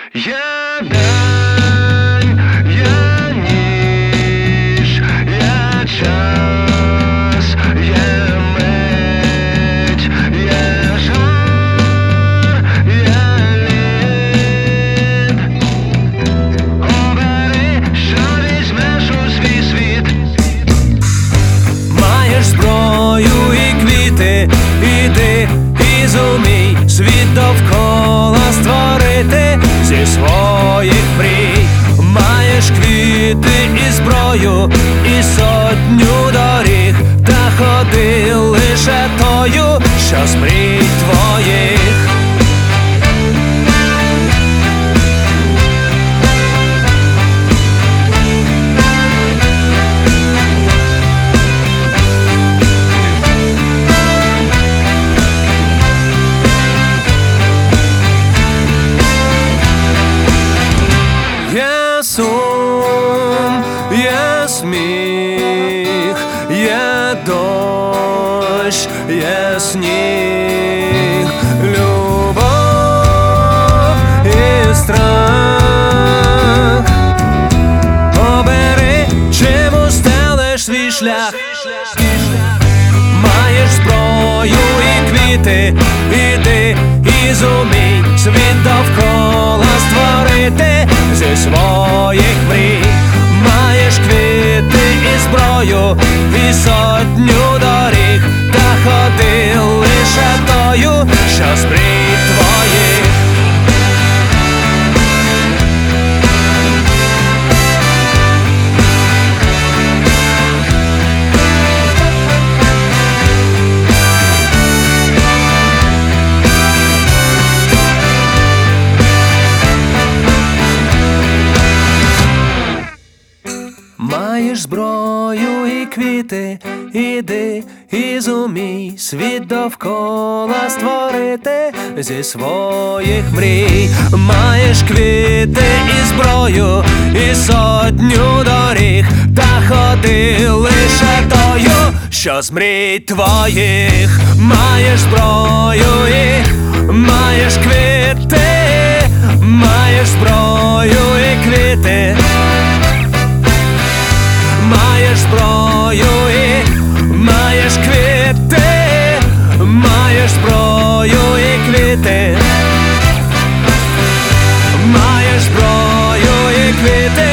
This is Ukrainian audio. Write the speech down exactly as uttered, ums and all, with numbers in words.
Є день, є ніч, є час, є мить, є жар, є лід. Обери, що візьмеш у свій світ. Маєш зброю і квіти, іди і зумій світ довкола створити зі своїх мрій. Маєш квіти і зброю, і сотню доріг, та ходи лише тою, що з мрій твоїх. Є сум, є сміх, є дощ, є сніг, любов і страх. Обери, чим устелиш свій шлях. Маєш зброю і квіти, іди і зумій світ довкола створити зі своїх мрій. Маєш квіти і зброю, і сотню доріг, та ходи лише тою, що з мрій твоїх. Маєш зброю і квіти, іди і зумій світ довкола створити зі своїх мрій. Маєш квіти і зброю, і сотню доріг, та ходи лише тою, що з мрій твоїх. Маєш зброю і маєш квіти, маєш зброю і квіти. Маєш зброю і маєш квіти, маєш зброю і квіти, маєш зброю і квіти.